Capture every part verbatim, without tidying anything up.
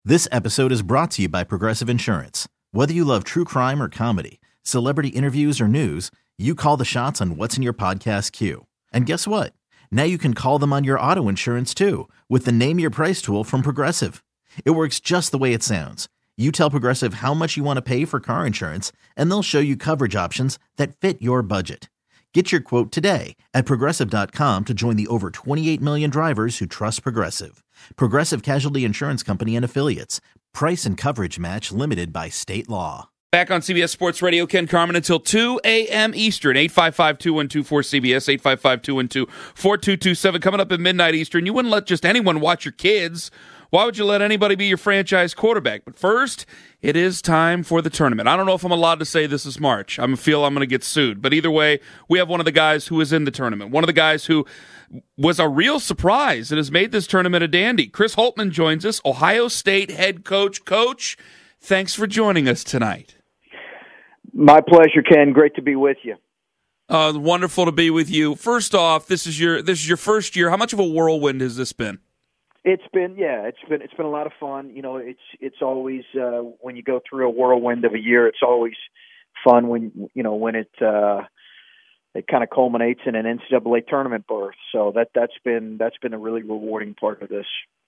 This episode is brought to you by Progressive Insurance. Whether you love true crime or comedy, celebrity interviews or news, you call the shots on what's in your podcast queue. And guess what? Now you can call them on your auto insurance too with the Name Your Price tool from Progressive. It works just the way it sounds. You tell Progressive how much you want to pay for car insurance, and they'll show you coverage options that fit your budget. Get your quote today at Progressive dot com to join the over twenty-eight million drivers who trust Progressive. Progressive Casualty Insurance Company and Affiliates. Price and coverage match limited by state law. Back on C B S Sports Radio, Ken Carman until two a.m. Eastern, eight five five, two one two, four C B S, eight five five, two one two, four two two seven. Coming up at midnight Eastern, you wouldn't let just anyone watch your kids. Why would you let anybody be your franchise quarterback? But first, it is time for the tournament. I don't know if I'm allowed to say this is March. I feel I'm going to get sued. But either way, we have one of the guys who is in the tournament, one of the guys who was a real surprise and has made this tournament a dandy. Chris Holtmann joins us, Ohio State head coach. Coach, thanks for joining us tonight. My pleasure, Ken. Great to be with you. Uh, wonderful to be with you. First off, this is your this is your first year. How much of a whirlwind has this been? It's been yeah, it's been it's been a lot of fun. You know, it's it's always uh, when you go through a whirlwind of a year, it's always fun when you know when it uh, it kind of culminates in an N C double A tournament berth. So that that's been that's been a really rewarding part of this.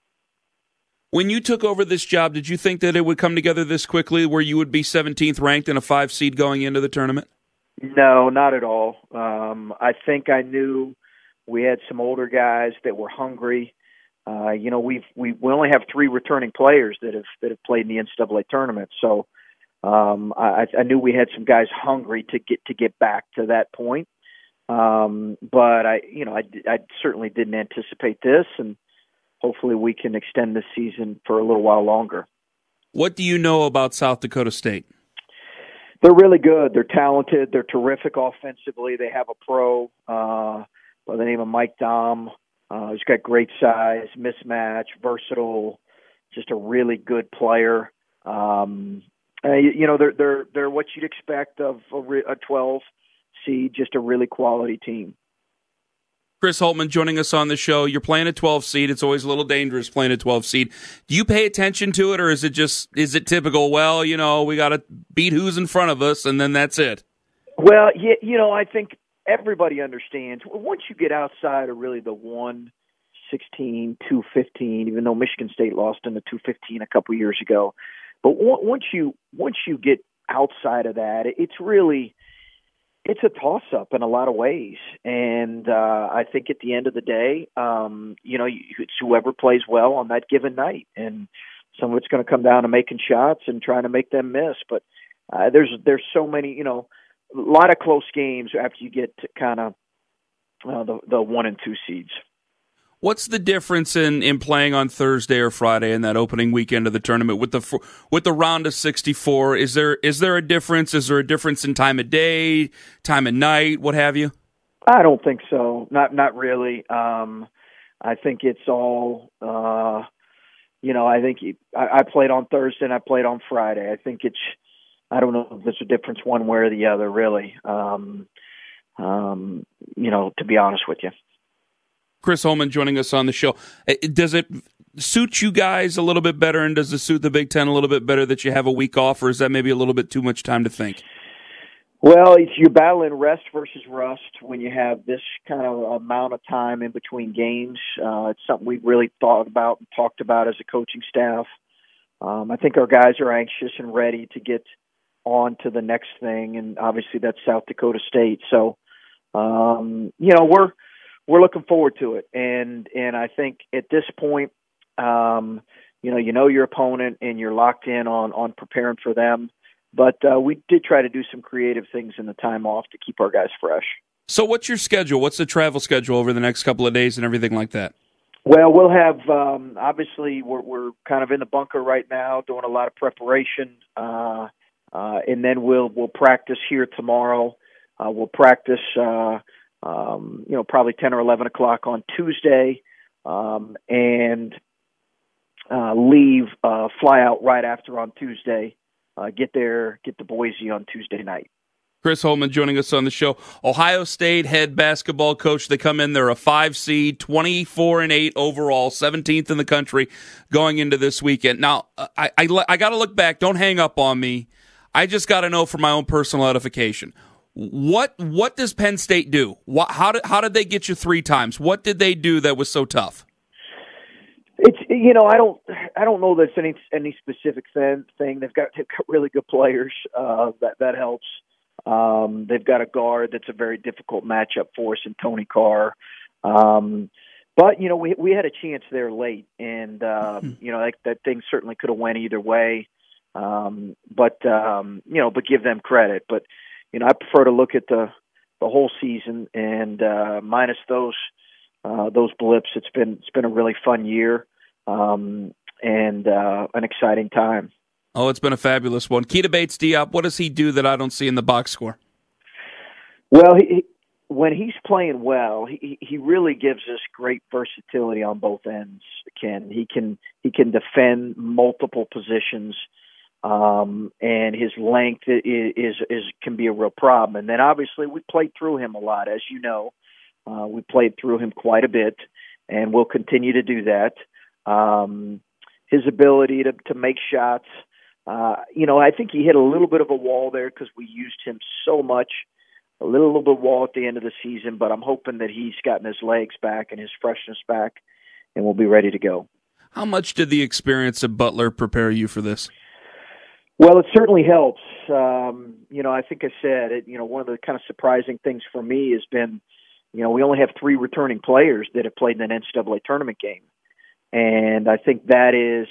When you took over this job, did you think that it would come together this quickly, where you would be seventeenth ranked and a five seed going into the tournament? No, not at all. Um, I think I knew we had some older guys that were hungry. Uh, you know, we've we we only have three returning players that have that have played in the N C double A tournament. So um, I, I knew we had some guys hungry to get to get back to that point. Um, but I, you know, I, I certainly didn't anticipate this, and hopefully we can extend the season for a little while longer. What do you know about South Dakota State? They're really good. They're talented. They're terrific offensively. They have a pro uh, by the name of Mike Dahm. Uh, he's got great size, mismatch, versatile, just a really good player. Um, uh, you, you know, they're they're they're what you'd expect of a, re- a twelve seed, just a really quality team. Chris Holtmann joining us on the show. You're playing a twelve seed. It's always a little dangerous playing a twelve seed. Do you pay attention to it, or is it just is it typical? Well, you know, we got to beat who's in front of us, and then that's it. Well, you, you know, I think everybody understands once you get outside of really the one sixteen, two fifteen, even though Michigan State lost in the two fifteen a couple years ago. But once you once you get outside of that, it's really it's a toss-up in a lot of ways. And uh, I think at the end of the day, um, you know, it's whoever plays well on that given night. And some of it's going to come down to making shots and trying to make them miss. But uh, there's there's so many, you know, a lot of close games after you get to kind of uh, the the one and two seeds. What's the difference in, in playing on Thursday or Friday in that opening weekend of the tournament with the with the round of sixty-four? Is there is there a difference? Is there a difference in time of day, time of night, what have you? I don't think so. Not not really. Um, I think it's all. Uh, you know, I think I, I played on Thursday and I played on Friday. I think it's. I don't know if there's a difference one way or the other, really. Um, um, you know, to be honest with you. Chris Holtmann joining us on the show. Does it suit you guys a little bit better, and does it suit the Big Ten a little bit better that you have a week off, or is that maybe a little bit too much time to think? Well, it's, you're battling rest versus rust when you have this kind of amount of time in between games. Uh, it's something we've really thought about and talked about as a coaching staff. Um, I think our guys are anxious and ready to get on to the next thing, and obviously that's South Dakota State. So, um, you know, we're we're looking forward to it, and and I think at this point, um, you know, you know your opponent, and you're locked in on on preparing for them. But uh, we did try to do some creative things in the time off to keep our guys fresh. So, what's your schedule? What's the travel schedule over the next couple of days and everything like that? Well, we'll have um, obviously we're we're kind of in the bunker right now, doing a lot of preparation. Uh, Uh, and then we'll we'll practice here tomorrow. Uh, we'll practice, uh, um, you know, probably ten or eleven o'clock on Tuesday, um, and uh, leave, uh, fly out right after on Tuesday. Uh, get there, get to Boise on Tuesday night. Chris Holtmann joining us on the show. Ohio State head basketball coach. They come in, they're a five seed, twenty-four and eight overall, seventeenth in the country going into this weekend. Now, I, I, I got to look back. Don't hang up on me. I just got to know for my own personal edification. What what does Penn State do? What, how did how did they get you three times? What did they do that was so tough? It's you know I don't I don't know there's any any specific thing. They've got, they've got really good players. Uh, that that helps. Um, they've got a guard that's a very difficult matchup for us in Tony Carr. Um, but you know we we had a chance there late, and uh, mm-hmm. you know that, that thing certainly could have went either way. Um, but um, you know, but give them credit. But you know, I prefer to look at the the whole season, and uh, minus those uh, those blips, it's been it's been a really fun year. Um, and uh, an exciting time. Oh, it's been a fabulous one. Keita Bates-Diop, what does he do that I don't see in the box score? Well, he, he, when he's playing well, he, he really gives us great versatility on both ends. Ken, he can he can defend multiple positions, um, and his length is, is is can be a real problem. And then obviously we played through him a lot, as you know. Uh, we played through him quite a bit, and we'll continue to do that. Um, his ability to, to make shots, uh, you know, I think he hit a little bit of a wall there because we used him so much, a little, little bit of wall at the end of the season, but I'm hoping that he's gotten his legs back and his freshness back and we'll be ready to go. How much did the experience of Butler prepare you for this? Well, it certainly helps. Um, you know, I think I said, it, you know, one of the kind of surprising things for me has been, you know, we only have three returning players that have played in an N C double A tournament game. And I think that is,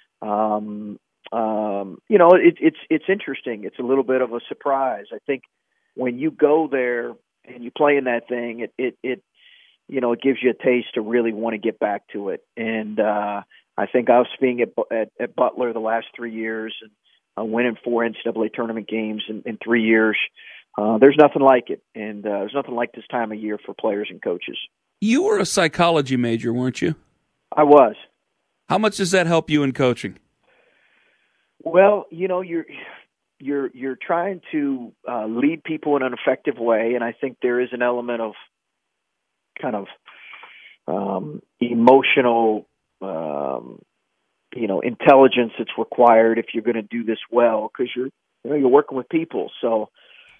um, um, you know, it, it's it's interesting. It's a little bit of a surprise. I think when you go there and you play in that thing, it it, it you know it gives you a taste to really want to get back to it. And uh, I think us being at, at, at Butler the last three years and uh, winning four N C double A tournament games in, in three years, uh, there's nothing like it. And uh, there's nothing like this time of year for players and coaches. You were a psychology major, weren't you? I was. How much does that help you in coaching? Well, you know, you're you're you're trying to uh, lead people in an effective way, and I think there is an element of kind of um, emotional, um, you know, intelligence that's required if you're going to do this well, because you're you know you're working with people. So,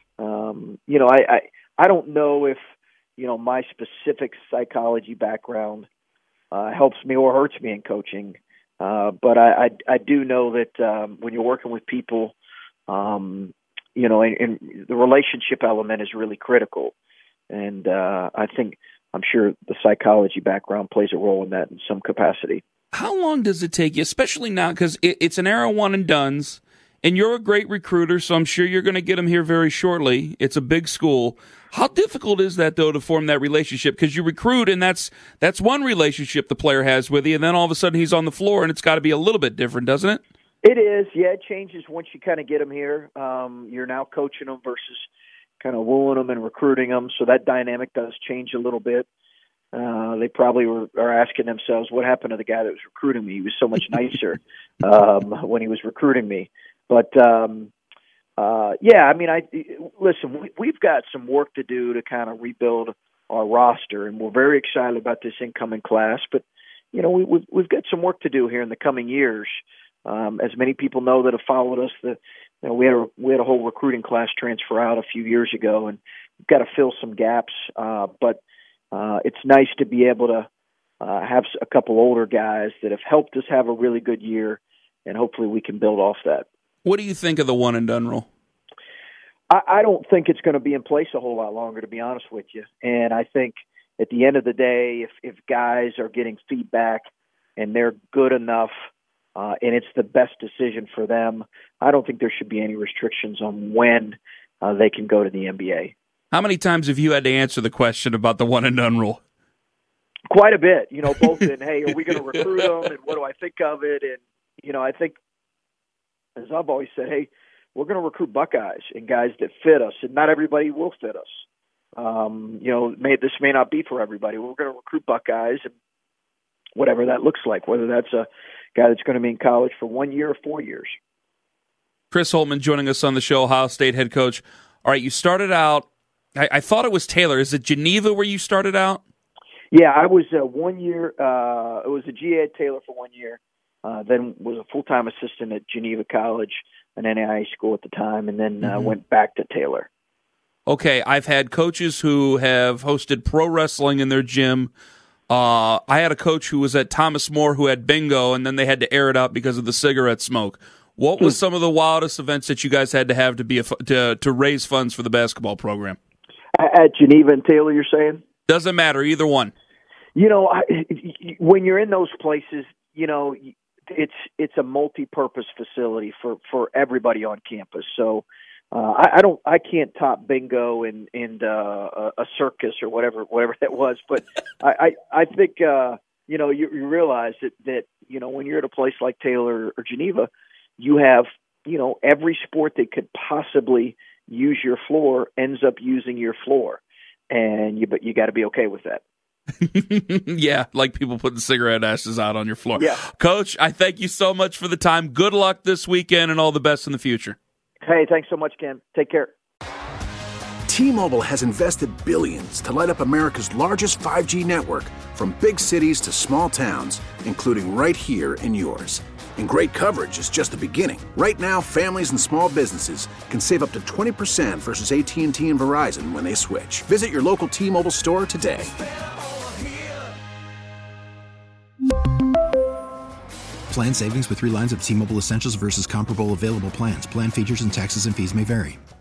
um, you know, I, I I don't know if you know my specific psychology background Uh, helps me or hurts me in coaching. Uh, but I, I, I do know that um, when you're working with people, um, you know, and, and the relationship element is really critical. And uh, I think, I'm sure the psychology background plays a role in that in some capacity. How long does it take you, especially now, because it, it's an era one and dones, and you're a great recruiter, so I'm sure you're going to get them here very shortly. It's a big school. How difficult is that, though, to form that relationship? Because you recruit, and that's that's one relationship the player has with you, and then all of a sudden he's on the floor, and it's got to be a little bit different, doesn't it? It is. Yeah, it changes once you kind of get them here. Um, you're now coaching them versus kind of wooing them and recruiting them, so that dynamic does change a little bit. Uh, they probably were, are asking themselves, what happened to the guy that was recruiting me? He was so much nicer um, when he was recruiting me. But, um, uh, yeah, I mean, I listen, we, we've got some work to do to kind of rebuild our roster, and we're very excited about this incoming class. But, you know, we, we've, we've got some work to do here in the coming years. Um, as many people know that have followed us, the, you know, we had a, we had a whole recruiting class transfer out a few years ago, and we've got to fill some gaps. Uh, but uh, it's nice to be able to uh, have a couple older guys that have helped us have a really good year, and hopefully we can build off that. What do you think of the one and done rule? I, I don't think it's going to be in place a whole lot longer, to be honest with you. And I think at the end of the day, if, if guys are getting feedback and they're good enough uh, and it's the best decision for them, I don't think there should be any restrictions on when uh, they can go to the N B A. How many times have you had to answer the question about the one and done rule? Quite a bit, you know, both in, hey, are we going to recruit them, and what do I think of it? And, you know, I think, as I've always said, hey, we're going to recruit Buckeyes and guys that fit us, and not everybody will fit us. Um, you know, may, this may not be for everybody. We're going to recruit Buckeyes, and whatever that looks like, whether that's a guy that's going to be in college for one year or four years. Chris Holtmann joining us on the show, Ohio State head coach. All right, you started out, I, I thought it was Taylor. Is it Geneva where you started out? Yeah, I was uh, one year, uh, it was a G A at Taylor for one year, uh, then was a full-time assistant at Geneva College, an N A I A school at the time, and then uh, mm-hmm. went back to Taylor. Okay, I've had coaches who have hosted pro wrestling in their gym. Uh, I had a coach who was at Thomas More who had bingo, and then they had to air it out because of the cigarette smoke. What was some of the wildest events that you guys had to have to be a, to to raise funds for the basketball program? At Geneva and Taylor, you're saying? Doesn't matter, either one. You know, I, when you're in those places, you know, it's it's a multi-purpose facility for, for everybody on campus. So uh, I, I don't, I can't top bingo and and uh, a circus or whatever whatever that was. But I, I, I think uh, you know you, you realize that that you know when you're at a place like Taylor or Geneva, you have you know every sport that could possibly use your floor ends up using your floor, and you but you got to be okay with that. Yeah, like people putting cigarette ashes out on your floor. Yeah. Coach, I thank you so much for the time. Good luck this weekend and all the best in the future. Hey, thanks so much, Ken. Take care. T-Mobile has invested billions to light up America's largest five G network, from big cities to small towns, including right here in yours. And great coverage is just the beginning. Right now, families and small businesses can save up to twenty percent versus A T and T and Verizon when they switch. Visit your local T-Mobile store today. Plan savings with three lines of T-Mobile Essentials versus comparable available plans. Plan features and taxes and fees may vary.